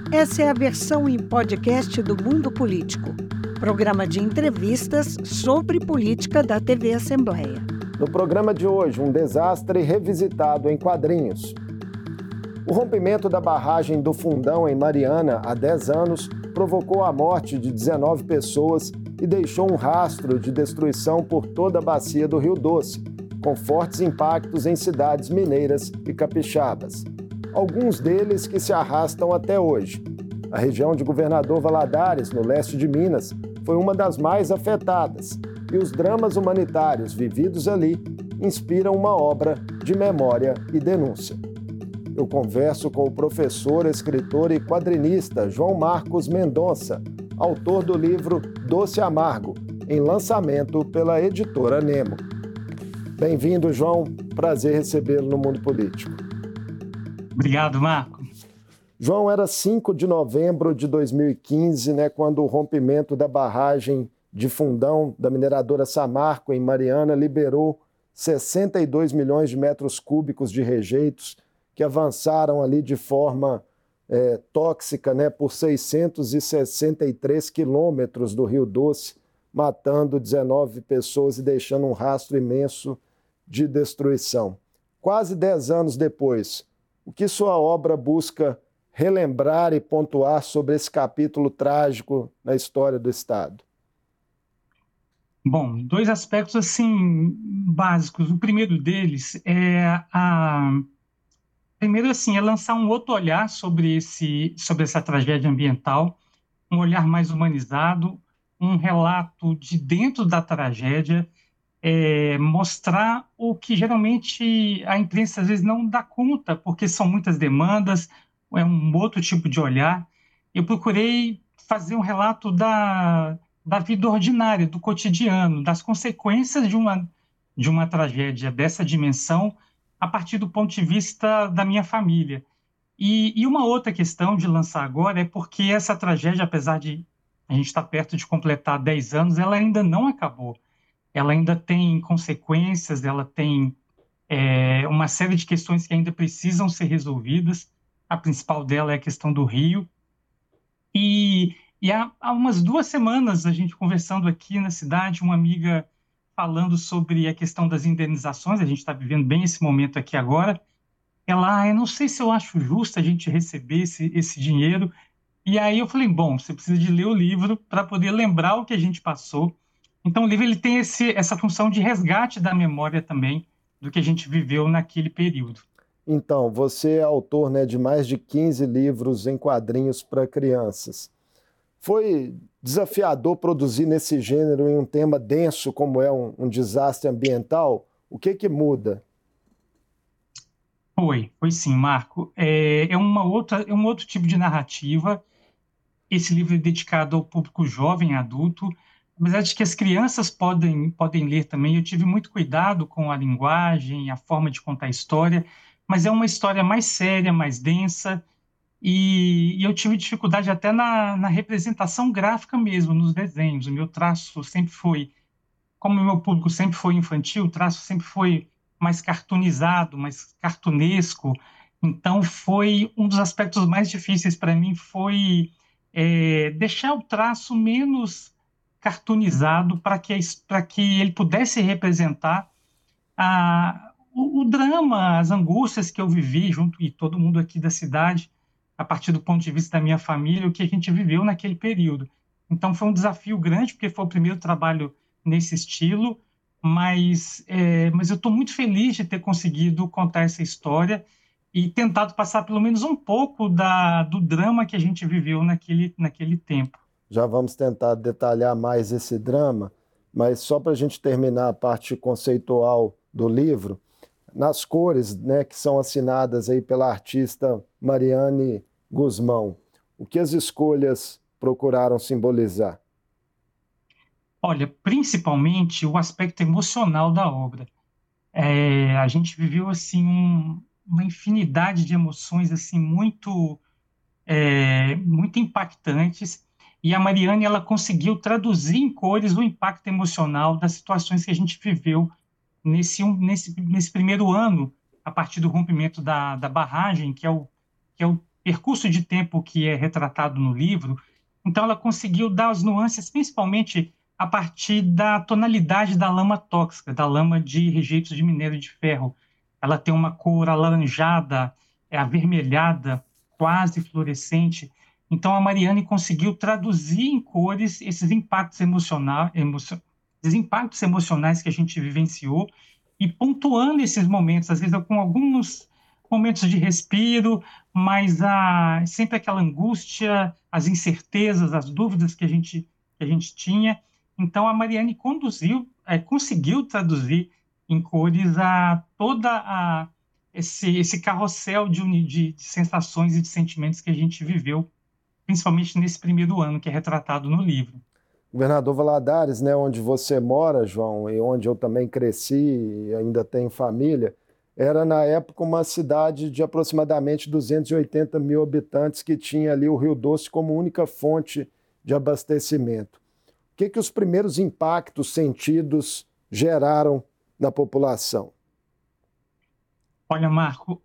Essa é a versão em podcast do Mundo Político, programa de entrevistas sobre política da TV Assembleia. No programa de hoje, um desastre revisitado em quadrinhos. O rompimento da barragem do Fundão em Mariana há 10 anos provocou a morte de 19 pessoas e deixou um rastro de destruição por toda a bacia do Rio Doce, com fortes impactos em cidades mineiras e capixabas. Alguns deles que se arrastam até hoje. A região de Governador Valadares, no leste de Minas, foi uma das mais afetadas, e os dramas humanitários vividos ali inspiram uma obra de memória e denúncia. Eu converso com o professor, escritor e quadrinista João Marcos Mendonça, autor do livro Doce Amargo, em lançamento pela editora Nemo. Bem-vindo, João. Prazer recebê-lo no Mundo Político. Obrigado, Marco. João, era 5 de novembro de 2015, quando o rompimento da barragem de Fundão da mineradora Samarco, em Mariana, liberou 62 milhões de metros cúbicos de rejeitos que avançaram ali de forma tóxica, por 663 quilômetros do Rio Doce, matando 19 pessoas e deixando um rastro imenso de destruição. Quase 10 anos depois, o que sua obra busca relembrar e pontuar sobre esse capítulo trágico na história do Estado? Bom, dois aspectos assim básicos. O primeiro deles é é lançar um outro olhar sobre essa tragédia ambiental, um olhar mais humanizado, um relato de dentro da tragédia, mostrar o que geralmente a imprensa às vezes não dá conta, porque são muitas demandas, é um outro tipo de olhar. Eu procurei fazer um relato da vida ordinária, do cotidiano, das consequências de uma tragédia dessa dimensão, a partir do ponto de vista da minha família. E uma outra questão de lançar agora é porque essa tragédia, apesar de a gente estar perto de completar 10 anos, ela ainda não acabou. Ela ainda tem consequências, ela tem uma série de questões que ainda precisam ser resolvidas. A principal dela é a questão do Rio. E há umas 2 semanas, a gente conversando aqui na cidade, uma amiga falando sobre a questão das indenizações, a gente está vivendo bem esse momento aqui agora. Ela, eu não sei se eu acho justo a gente receber esse dinheiro. E aí eu falei, bom, você precisa de ler o livro para poder lembrar o que a gente passou. Então o livro ele tem essa função de resgate da memória também do que a gente viveu naquele período. Então, você é autor de mais de 15 livros em quadrinhos para crianças. Foi desafiador produzir nesse gênero em um tema denso como é um desastre ambiental? O que muda? Foi sim, Marco. É um outro tipo de narrativa. Esse livro é dedicado ao público jovem, adulto. Apesar de que as crianças podem ler também, eu tive muito cuidado com a linguagem, a forma de contar a história, mas é uma história mais séria, mais densa, e eu tive dificuldade até na representação gráfica mesmo, nos desenhos. O meu traço sempre foi, como o meu público sempre foi infantil, o traço sempre foi mais cartoonizado, mais cartunesco. Então, foi um dos aspectos mais difíceis para mim, foi deixar o traço menos cartoonizado para que ele pudesse representar o drama, as angústias que eu vivi junto e todo mundo aqui da cidade, a partir do ponto de vista da minha família, o que a gente viveu naquele período. Então foi um desafio grande, porque foi o primeiro trabalho nesse estilo, mas eu estou muito feliz de ter conseguido contar essa história e tentado passar pelo menos um pouco do drama que a gente viveu naquele tempo. Já vamos tentar detalhar mais esse drama, mas só para a gente terminar a parte conceitual do livro, nas cores que são assinadas aí pela artista Mariane Guzmão, o que as escolhas procuraram simbolizar? Olha, principalmente o aspecto emocional da obra. A gente viveu assim uma infinidade de emoções assim muito impactantes, e a Mariane ela conseguiu traduzir em cores o impacto emocional das situações que a gente viveu nesse primeiro ano, a partir do rompimento da barragem, que é percurso de tempo que é retratado no livro. Então, ela conseguiu dar as nuances, principalmente a partir da tonalidade da lama tóxica, da lama de rejeitos de minério de ferro. Ela tem uma cor alaranjada, avermelhada, quase fluorescente. Então, a Mariane conseguiu traduzir em cores esses esses impactos emocionais que a gente vivenciou e pontuando esses momentos, às vezes com alguns momentos de respiro, mas sempre aquela angústia, as incertezas, as dúvidas que a gente tinha. Então, a Mariane conseguiu traduzir em cores esse carrossel de sensações e de sentimentos que a gente viveu, principalmente nesse primeiro ano que é retratado no livro. Governador Valadares, né, onde você mora, João, e onde eu também cresci e ainda tenho família, era na época uma cidade de aproximadamente 280 mil habitantes que tinha ali o Rio Doce como única fonte de abastecimento. O que os primeiros impactos sentidos geraram na população? Olha, Marco,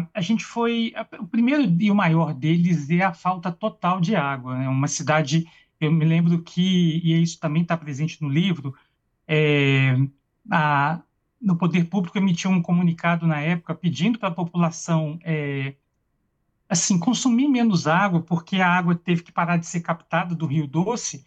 o primeiro e o maior deles é a falta total de água, né? Uma cidade, eu me lembro e isso também está presente no livro, é, a, no poder público emitiu um comunicado na época pedindo para a população, assim, consumir menos água, porque a água teve que parar de ser captada do Rio Doce,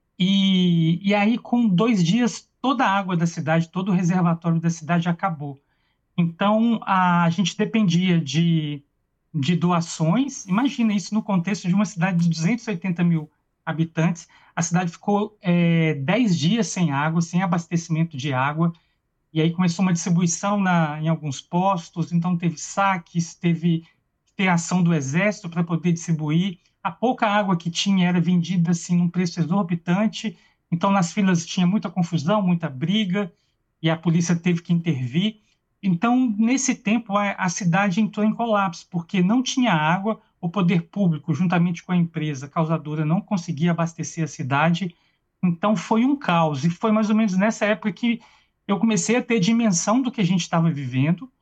e aí, com 2 dias, toda a água da cidade, todo o reservatório da cidade acabou. Então, a gente dependia de doações. Imagina isso no contexto de uma cidade de 280 mil habitantes. A cidade ficou 10 dias sem água, sem abastecimento de água. E aí começou uma distribuição em alguns postos. Então, teve saques, teve que ter ação do Exército para poder distribuir. A pouca água que tinha era vendida assim, num preço exorbitante. Então, nas filas tinha muita confusão, muita briga, e a polícia teve que intervir. Então, nesse tempo, a cidade entrou em colapso, porque não tinha água, o poder público, juntamente com a empresa causadora, não conseguia abastecer a cidade. Então, foi um caos. E foi mais ou menos nessa época que eu comecei a ter dimensão do que a gente estava vivendo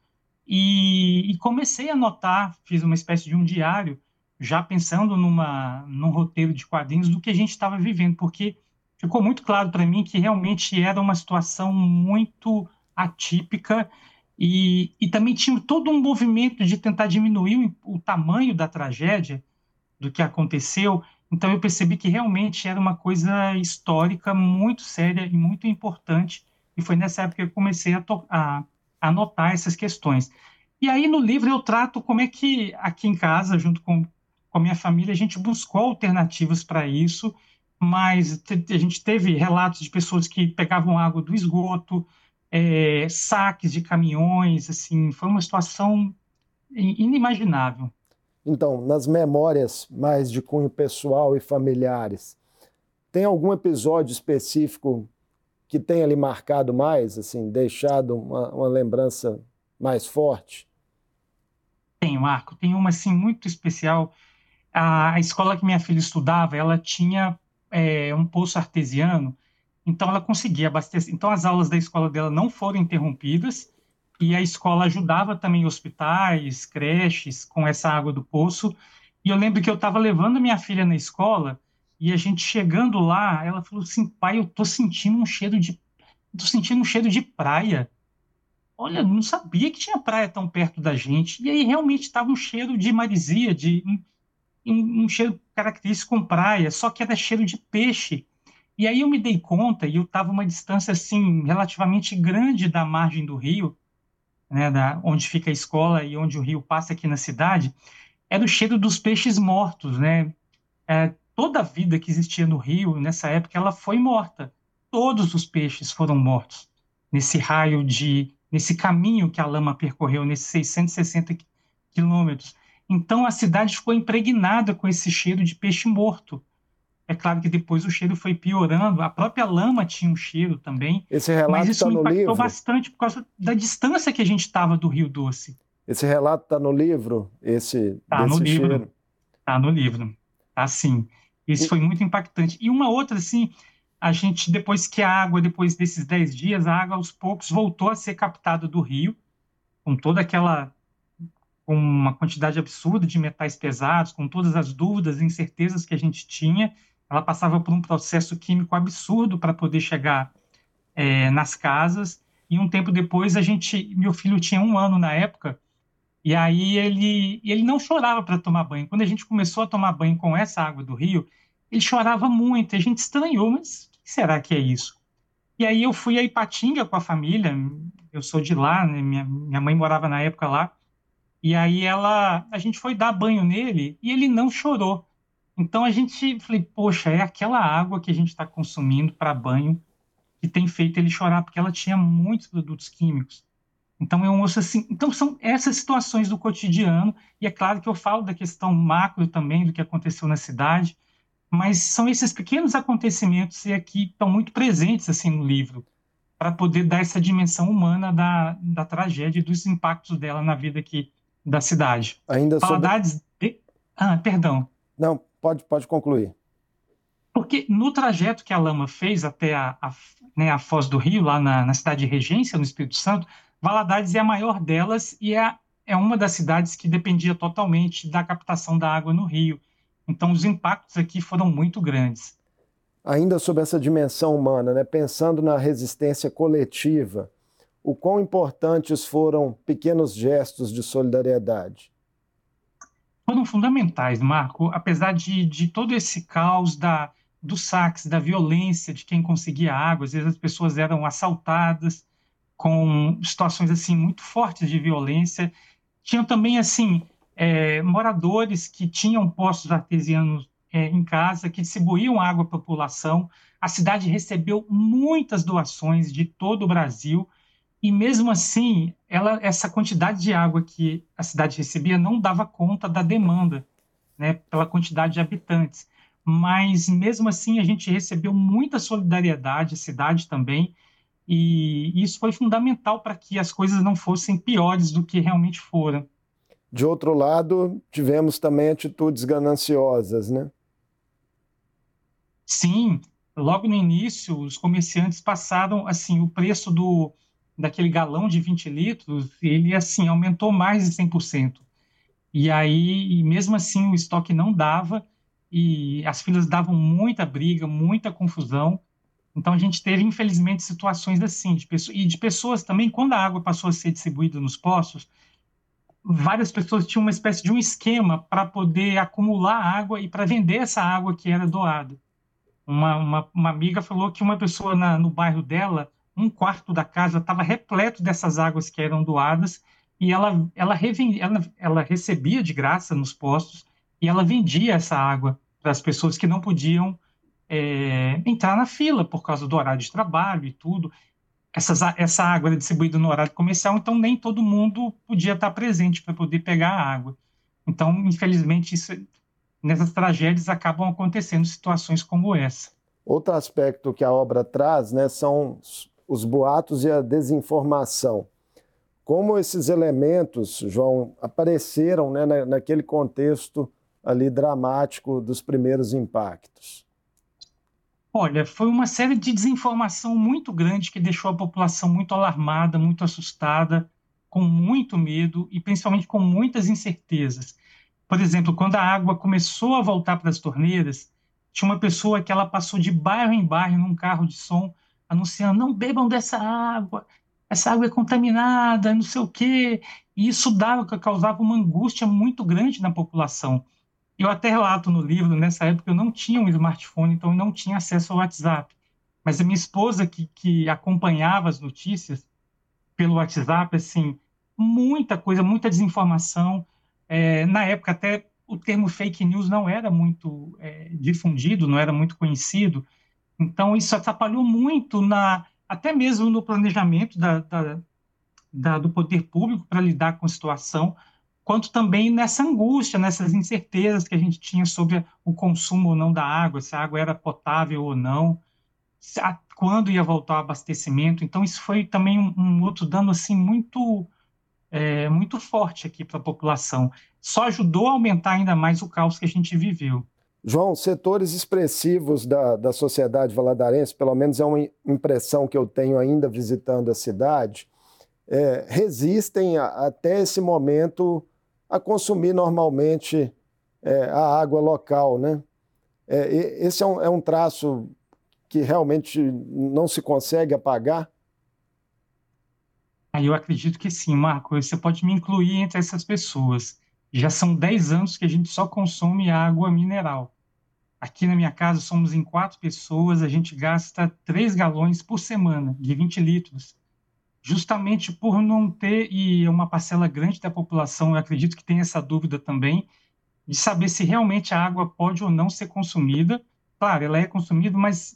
e comecei a notar, fiz uma espécie de um diário, já pensando num roteiro de quadrinhos do que a gente estava vivendo, porque ficou muito claro para mim que realmente era uma situação muito atípica e também tinha todo um movimento de tentar diminuir o tamanho da tragédia, do que aconteceu. Então eu percebi que realmente era uma coisa histórica muito séria e muito importante. E foi nessa época que eu comecei a notar essas questões. E aí no livro eu trato como é que aqui em casa, junto com a minha família, a gente buscou alternativas para isso, mas a gente teve relatos de pessoas que pegavam água do esgoto, saques de caminhões, assim, foi uma situação inimaginável. Então, nas memórias mais de cunho pessoal e familiares, tem algum episódio específico que tenha lhe marcado mais, assim, deixado uma lembrança mais forte? Tem, Marco, tem uma assim muito especial. A escola que minha filha estudava, ela tinha um poço artesiano, então ela conseguia abastecer. Então as aulas da escola dela não foram interrompidas e a escola ajudava também hospitais, creches com essa água do poço. E eu lembro que eu estava levando minha filha na escola e a gente chegando lá, ela falou assim, pai, eu tô sentindo um cheiro de praia. Olha, não sabia que tinha praia tão perto da gente. E aí realmente estava um cheiro de maresia, um cheiro característico com praia, só que era cheiro de peixe. E aí eu me dei conta, e eu estava uma distância assim relativamente grande da margem do rio, né, onde fica a escola e onde o rio passa aqui na cidade, era o cheiro dos peixes mortos, né? Toda a vida que existia no rio nessa época, ela foi morta. Todos os peixes foram mortos nesse caminho que a lama percorreu, nesses 660 quilômetros. Então a cidade ficou impregnada com esse cheiro de peixe morto. É claro que depois o cheiro foi piorando, a própria lama tinha um cheiro também, Esse mas relato isso está me no impactou livro? bastante por causa da distância que a gente estava do Rio Doce. Esse relato está no livro, Tá no desse livro, cheiro? tá no livro, tá sim. Isso foi muito impactante. E uma outra, assim, a gente, depois desses 10 dias, a água aos poucos voltou a ser captada do rio, com toda aquela com uma quantidade absurda de metais pesados, com todas as dúvidas e incertezas que a gente tinha. Ela passava por um processo químico absurdo para poder chegar nas casas. E um tempo depois, meu filho tinha 1 ano na época, e aí ele não chorava para tomar banho. Quando a gente começou a tomar banho com essa água do rio, ele chorava muito. A gente estranhou, mas o que será que é isso? E aí eu fui a Ipatinga com a família, eu sou de lá, né? Minha mãe morava na época lá, e aí a gente foi dar banho nele e ele não chorou. Então falei, poxa, é aquela água que a gente está consumindo para banho que tem feito ele chorar, porque ela tinha muitos produtos químicos. Então eu ouço assim, então são essas situações do cotidiano, e é claro que eu falo da questão macro também, do que aconteceu na cidade, mas são esses pequenos acontecimentos e aqui estão muito presentes assim no livro, para poder dar essa dimensão humana da tragédia e dos impactos dela na vida aqui da cidade. Ainda sobre... Valadares... perdão. Não, pode concluir. Porque no trajeto que a lama fez até né, a Foz do Rio, lá na cidade de Regência, no Espírito Santo, Valadares é a maior delas e é uma das cidades que dependia totalmente da captação da água no rio. Então, os impactos aqui foram muito grandes. Ainda sobre essa dimensão humana, né, pensando na resistência coletiva, o quão importantes foram pequenos gestos de solidariedade? Foram fundamentais, Marco, apesar de todo esse caos dos saques, da violência de quem conseguia água. Às vezes as pessoas eram assaltadas com situações assim muito fortes de violência. Tinham também assim moradores que tinham poços artesianos em casa, que distribuíam água à população. A cidade recebeu muitas doações de todo o Brasil e mesmo assim, essa quantidade de água que a cidade recebia não dava conta da demanda, né, pela quantidade de habitantes. Mas mesmo assim, a gente recebeu muita solidariedade, a cidade também, e isso foi fundamental para que as coisas não fossem piores do que realmente foram. De outro lado, tivemos também atitudes gananciosas, né? Sim, logo no início, os comerciantes passaram assim, o preço daquele galão de 20 litros, ele assim aumentou mais de 100%. E aí, mesmo assim, o estoque não dava e as filas davam muita briga, muita confusão. Então, a gente teve, infelizmente, situações assim, de pessoas também, quando a água passou a ser distribuída nos poços, várias pessoas tinham uma espécie de um esquema para poder acumular água e para vender essa água que era doada. Uma amiga falou que uma pessoa no bairro dela, 1/4 da casa estava repleto dessas águas que eram doadas e ela recebia de graça nos postos e ela vendia essa água para as pessoas que não podiam entrar na fila por causa do horário de trabalho e tudo. Essa água era distribuída no horário comercial, então nem todo mundo podia estar presente para poder pegar a água. Então, infelizmente, nessas tragédias acabam acontecendo situações como essa. Outro aspecto que a obra traz, né, são os boatos e a desinformação. Como esses elementos, João, apareceram, né, naquele contexto ali dramático dos primeiros impactos? Olha, foi uma série de desinformação muito grande que deixou a população muito alarmada, muito assustada, com muito medo e principalmente com muitas incertezas. Por exemplo, quando a água começou a voltar para as torneiras, tinha uma pessoa que ela passou de bairro em bairro num carro de som, anunciando: não bebam dessa água, essa água é contaminada, não sei o quê. E isso causava uma angústia muito grande na população. Eu até relato no livro, nessa época eu não tinha um smartphone, então eu não tinha acesso ao WhatsApp. Mas a minha esposa, que acompanhava as notícias pelo WhatsApp, assim, muita coisa, muita desinformação. Na época, até o termo fake news não era muito difundido, não era muito conhecido. Então, isso atrapalhou muito, até mesmo no planejamento do poder público para lidar com a situação, quanto também nessa angústia, nessas incertezas que a gente tinha sobre o consumo ou não da água, se a água era potável ou não, quando ia voltar o abastecimento. Então, isso foi também um outro dano assim, muito forte aqui para a população. Só ajudou a aumentar ainda mais o caos que a gente viveu. João, setores expressivos da sociedade valadarense, pelo menos é uma impressão que eu tenho ainda visitando a cidade, resistem até esse momento a consumir normalmente a água local, né? Esse é um traço que realmente não se consegue apagar? Aí eu acredito que sim, Marco. Você pode me incluir entre essas pessoas. Já são 10 anos que a gente só consome água mineral. Aqui na minha casa somos em 4 pessoas, a gente gasta 3 galões por semana, de 20 litros. Justamente por não ter, e uma parcela grande da população, eu acredito que tem essa dúvida também, de saber se realmente a água pode ou não ser consumida. Claro, ela é consumida, mas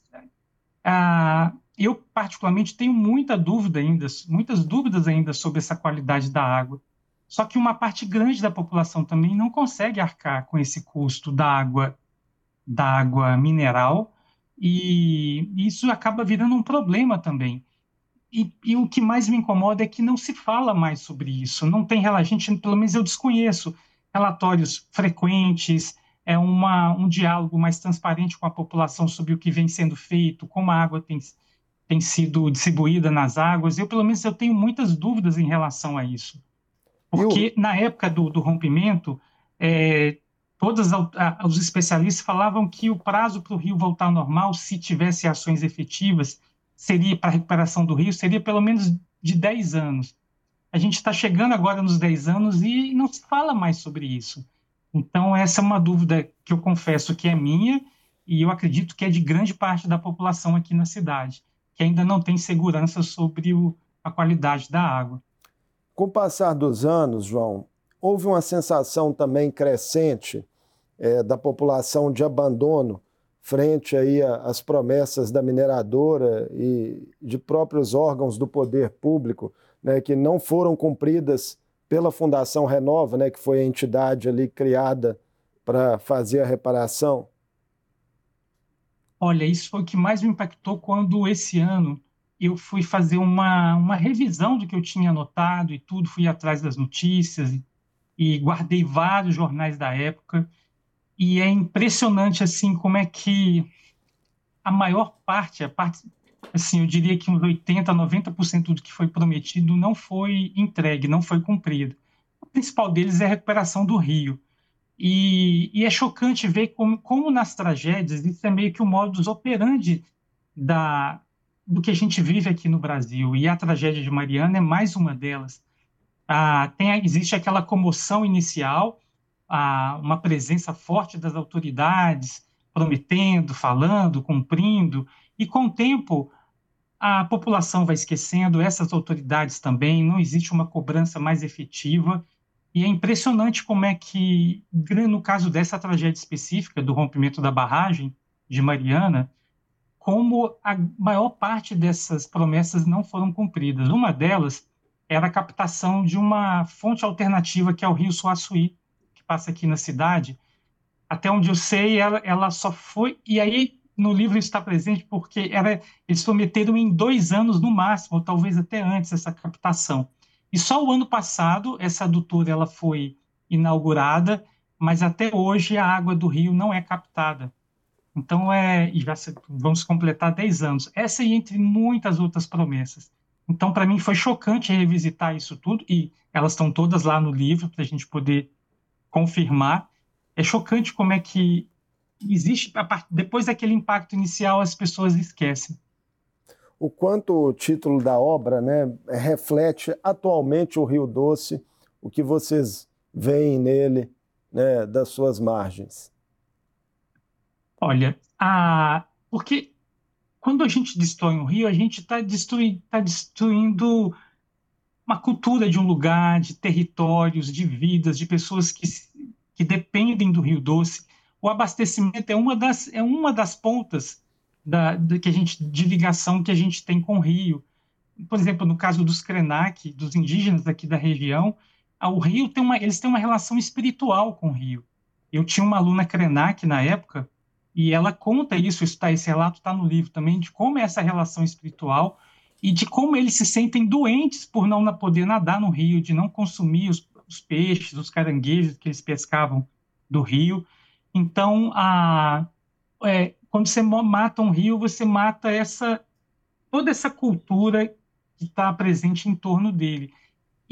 eu particularmente tenho muitas dúvidas ainda sobre essa qualidade da água. Só que uma parte grande da população também não consegue arcar com esse custo da água mineral, e isso acaba virando um problema também. E o que mais me incomoda é que não se fala mais sobre isso. Não tem gente, pelo menos eu desconheço relatórios frequentes, um diálogo mais transparente com a população sobre o que vem sendo feito, como a água tem sido distribuída nas águas. Pelo menos, eu tenho muitas dúvidas em relação a isso. E o, Porque na época do rompimento, é, os especialistas falavam que o prazo para o rio voltar ao normal, se tivesse ações efetivas, seria para a recuperação do rio, seria pelo menos de 10 anos. A gente está chegando agora nos 10 anos e não se fala mais sobre isso. Então, essa é uma dúvida que eu confesso que é minha e eu acredito que é de grande parte da população aqui na cidade, que ainda não tem segurança sobre a qualidade da água. com o passar dos anos, João, houve uma sensação também crescente da população de abandono frente aí às promessas da mineradora e de próprios órgãos do poder público, né, que não foram cumpridas pela Fundação Renova, né, que foi a entidade ali criada para fazer a reparação? Olha, isso foi o que mais me impactou quando esse ano eu fui fazer uma revisão do que eu tinha anotado e tudo, fui atrás das notícias e guardei vários jornais da época. E é impressionante assim como é que a parte, assim, eu diria que uns 80, 90% do que foi prometido não foi entregue, não foi cumprido. O principal deles é a recuperação do rio. E é chocante ver como nas tragédias isso é meio que o modus operandi da, do que a gente vive aqui no Brasil. E a tragédia de Mariana é mais uma delas. Existe aquela comoção inicial, uma presença forte das autoridades, prometendo, falando, cumprindo, e com o tempo a população vai esquecendo, essas autoridades também, não existe uma cobrança mais efetiva, e é impressionante como é que, no caso dessa tragédia específica, do rompimento da barragem de Mariana, como a maior parte dessas promessas não foram cumpridas. Uma delas era a captação de uma fonte alternativa, que é o Rio Suaçuí, que passa aqui na cidade. Até onde eu sei, ela só foi. E aí, no livro está presente porque eles prometeram em 2 anos no máximo, ou talvez até antes, essa captação. E só o ano passado, essa adutora ela foi inaugurada, mas até hoje a água do rio não é captada. Então, vamos completar 10 anos. Essa e entre muitas outras promessas. Então, para mim, foi chocante revisitar isso tudo, e elas estão todas lá no livro para a gente poder confirmar. É chocante como é que existe, depois daquele impacto inicial, as pessoas esquecem. O quanto o título da obra, né, reflete atualmente o Rio Doce, o que vocês veem nele, né, das suas margens? Olha, porque quando a gente destrói um rio, a gente está destruindo uma cultura de um lugar, de territórios, de vidas, de pessoas que dependem do Rio Doce. O abastecimento é uma das pontas de ligação que a gente tem com o rio. Por exemplo, no caso dos Krenak, dos indígenas aqui da região, o rio eles têm uma relação espiritual com o rio. Eu tinha uma aluna Krenak na época e ela conta esse relato está no livro também, de como é essa relação espiritual e de como eles se sentem doentes por não poder nadar no rio, de não consumir os peixes, os caranguejos que eles pescavam do rio. Então, quando você mata um rio, você mata toda essa cultura que está presente em torno dele.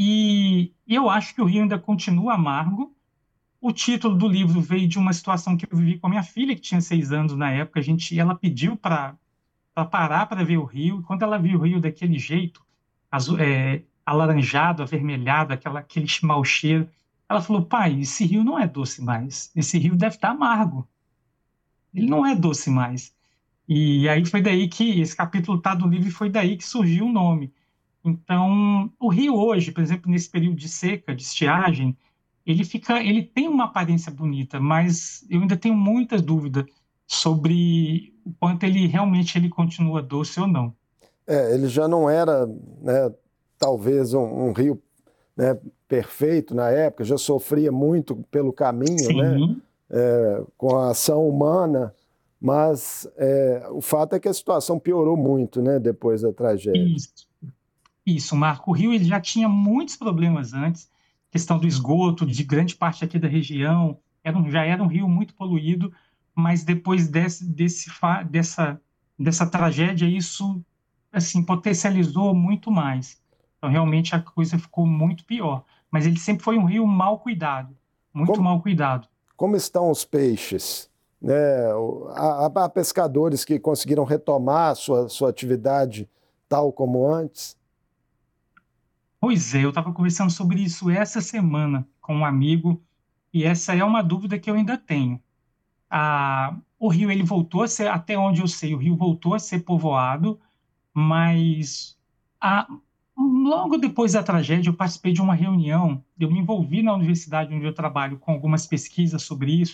E eu acho que o rio ainda continua amargo. O título do livro veio de uma situação que eu vivi com a minha filha, que tinha 6 anos na época. Ela pediu para parar para ver o rio. E quando ela viu o rio daquele jeito, alaranjado, avermelhado, aquele mau cheiro, ela falou: pai, esse rio não é doce mais. Esse rio deve estar amargo. Ele não é doce mais. E aí foi daí que esse capítulo está do livro e foi daí que surgiu o nome. Então, o rio hoje, por exemplo, nesse período de seca, de estiagem, ele tem uma aparência bonita, mas eu ainda tenho muitas dúvidas sobre o quanto ele continua doce ou não. Ele já não era, né, talvez um rio, né, perfeito na época, já sofria muito pelo caminho, né, Sim, com a ação humana, mas o fato é que a situação piorou muito, né, depois da tragédia. isso, Marco. O Rio ele já tinha muitos problemas antes, questão do esgoto, de grande parte aqui da região, já era um rio muito poluído, mas depois dessa tragédia, isso assim, potencializou muito mais. Então, realmente, a coisa ficou muito pior. Mas ele sempre foi um rio mal cuidado, muito Como, mal cuidado. como estão os peixes? Né? Há pescadores que conseguiram retomar sua atividade tal como antes? Pois é, eu estava conversando sobre isso essa semana com um amigo, e essa é uma dúvida que eu ainda tenho. O rio ele voltou a ser, até onde eu sei, o rio voltou a ser povoado, mas a, logo depois da tragédia eu participei de uma reunião, eu me envolvi na universidade onde eu trabalho com algumas pesquisas sobre isso,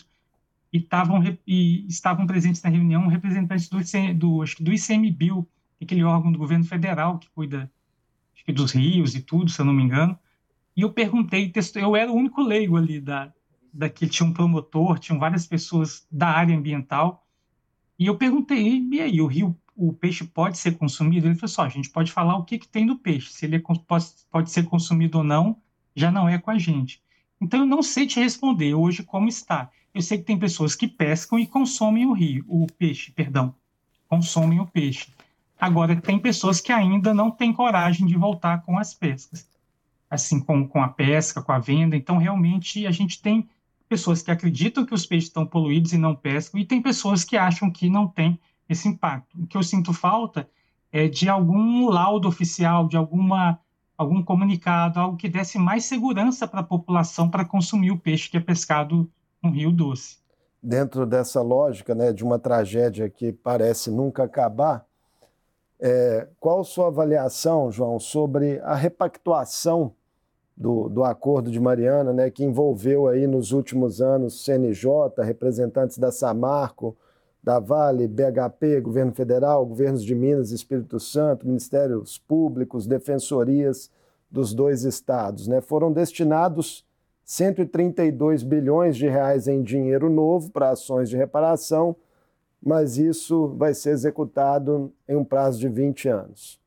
e estavam presentes na reunião representantes acho que do ICMBio, aquele órgão do governo federal que cuida, acho que dos rios e tudo, se eu não me engano. E eu perguntei, eu era o único leigo ali daqui tinha um promotor, tinham várias pessoas da área ambiental, e eu perguntei, e aí, o peixe pode ser consumido? Ele falou assim: a gente pode falar o que tem no peixe, se ele pode ser consumido ou não, já não é com a gente. Então, eu não sei te responder hoje como está. Eu sei que tem pessoas que pescam e consomem o peixe, perdão, consomem o peixe. Agora, tem pessoas que ainda não têm coragem de voltar com as pescas, assim, com a pesca, com a venda. Então, realmente, a gente tem pessoas que acreditam que os peixes estão poluídos e não pescam, e tem pessoas que acham que não tem esse impacto. O que eu sinto falta é de algum laudo oficial, de algum comunicado, algo que desse mais segurança para a população para consumir o peixe que é pescado no Rio Doce. Dentro dessa lógica, né, de uma tragédia que parece nunca acabar, qual sua avaliação, João, sobre a repactuação do Acordo de Mariana, né, que envolveu aí nos últimos anos CNJ, representantes da Samarco, da Vale, BHP, Governo Federal, governos de Minas e Espírito Santo, Ministérios Públicos, defensorias dos dois estados, né? Foram destinados 132 bilhões de reais em dinheiro novo para ações de reparação, mas isso vai ser executado em um prazo de 20 anos.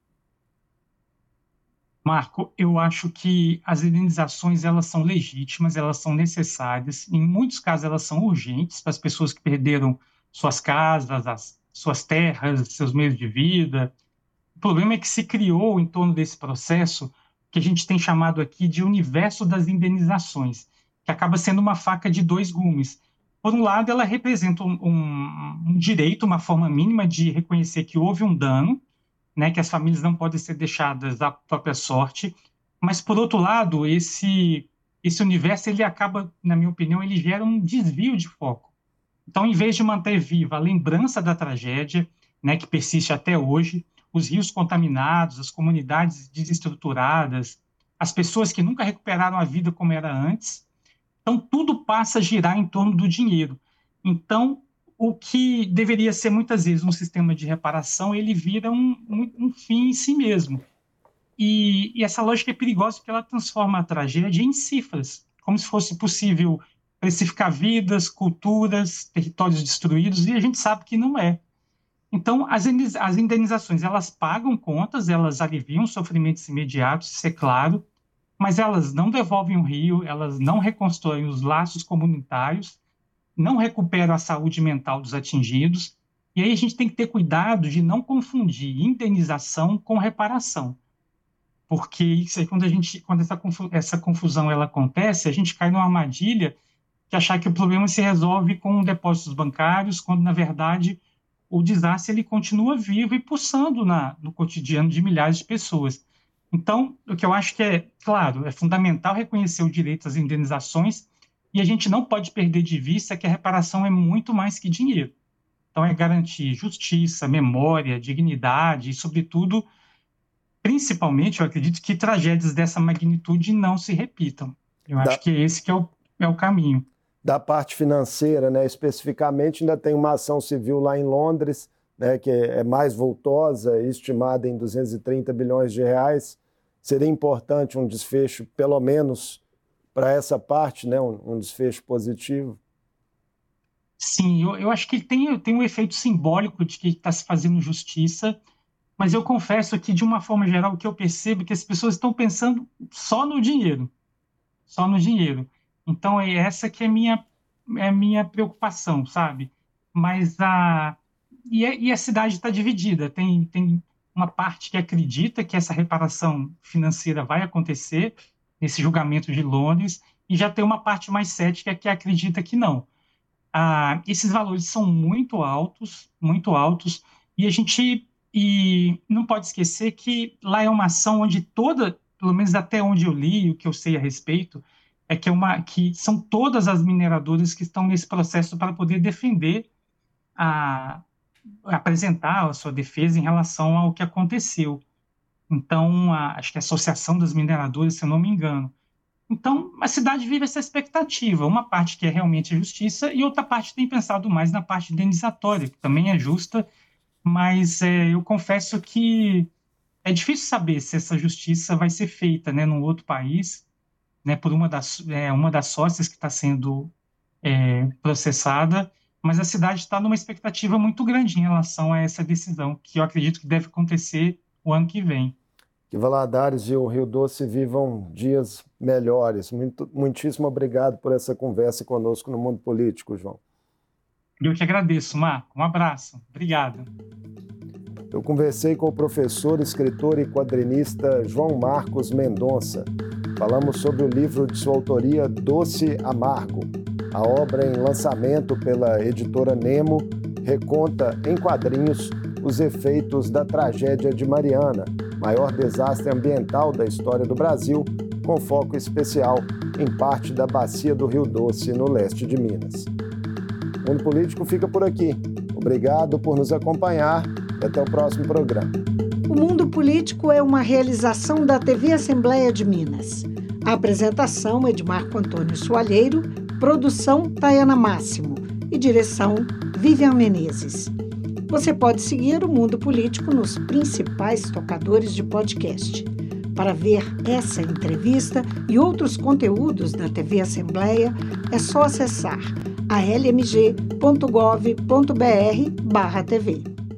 Marco, eu acho que as indenizações elas são legítimas, elas são necessárias. Em muitos casos, elas são urgentes para as pessoas que perderam suas casas, suas terras, seus meios de vida. O problema é que se criou em torno desse processo que a gente tem chamado aqui de universo das indenizações, que acaba sendo uma faca de dois gumes. Por um lado, ela representa um direito, uma forma mínima de reconhecer que houve um dano, né, que as famílias não podem ser deixadas à própria sorte, mas por outro lado, esse universo ele acaba, na minha opinião, ele gera um desvio de foco. Então, em vez de manter viva a lembrança da tragédia, né, que persiste até hoje, os rios contaminados, as comunidades desestruturadas, as pessoas que nunca recuperaram a vida como era antes, então tudo passa a girar em torno do dinheiro. Então, o que deveria ser muitas vezes um sistema de reparação, ele vira um fim em si mesmo. E essa lógica é perigosa porque ela transforma a tragédia em cifras, como se fosse possível precificar vidas, culturas, territórios destruídos, e a gente sabe que não é. Então, as indenizações, elas pagam contas, elas aliviam sofrimentos imediatos, isso é claro, mas elas não devolvem o rio, elas não reconstroem os laços comunitários, não recuperam a saúde mental dos atingidos, e aí a gente tem que ter cuidado de não confundir indenização com reparação. porque isso aí, quando essa confusão ela acontece, a gente cai numa armadilha de achar que o problema se resolve com depósitos bancários, quando, na verdade, o desastre ele continua vivo e pulsando no cotidiano de milhares de pessoas. Então, o que eu acho que claro, é fundamental reconhecer o direito às indenizações e a gente não pode perder de vista que a reparação é muito mais que dinheiro. Então, é garantir justiça, memória, dignidade e, sobretudo, principalmente, eu acredito que tragédias dessa magnitude não se repitam. Eu acho que esse que é o caminho. Da parte financeira, né, especificamente, ainda tem uma ação civil lá em Londres, né, que é mais vultosa, estimada em 230 bilhões de reais. Seria importante um desfecho, pelo menos para essa parte, né, um desfecho positivo? Sim, eu acho que tem um efeito simbólico de que está se fazendo justiça, mas eu confesso que, de uma forma geral, o que eu percebo é que as pessoas estão pensando só no dinheiro. Só no dinheiro. Então, é essa que é a minha preocupação, sabe? Mas a cidade está dividida. Tem uma parte que acredita que essa reparação financeira vai acontecer, esse julgamento de Londres, e já tem uma parte mais cética que acredita que não. Esses valores são muito altos, e a gente não pode esquecer que lá é uma ação onde pelo menos até onde eu li, o que eu sei a respeito, é que são todas as mineradoras que estão nesse processo para poder defender, apresentar a sua defesa em relação ao que aconteceu. Então, acho que a Associação das Mineradoras, se eu não me engano. Então, a cidade vive essa expectativa, uma parte que é realmente justiça e outra parte tem pensado mais na parte indenizatória, que também é justa, mas eu confesso que é difícil saber se essa justiça vai ser feita, né, num outro país, né, por uma das sócias que está sendo processada, mas a cidade está numa expectativa muito grande em relação a essa decisão, que eu acredito que deve acontecer o ano que vem. Que Valadares e o Rio Doce vivam dias melhores. Muitíssimo obrigado por essa conversa conosco no Mundo Político, João. Eu que agradeço, Marco. Um abraço. Obrigado. Eu conversei com o professor, escritor e quadrinista João Marcos Mendonça. Falamos sobre o livro de sua autoria, Doce Amargo. A obra, em lançamento pela editora Nemo, reconta em quadrinhos os efeitos da tragédia de Mariana, maior desastre ambiental da história do Brasil, com foco especial em parte da bacia do Rio Doce, no leste de Minas. O Mundo Político fica por aqui. Obrigado por nos acompanhar e até o próximo programa. O Mundo Político é uma realização da TV Assembleia de Minas. A apresentação é de Marco Antônio Soalheiro, produção Tayana Máximo e direção Vivian Menezes. Você pode seguir o Mundo Político nos principais tocadores de podcast. Para ver essa entrevista e outros conteúdos da TV Assembleia, é só acessar almg.gov.br/tv.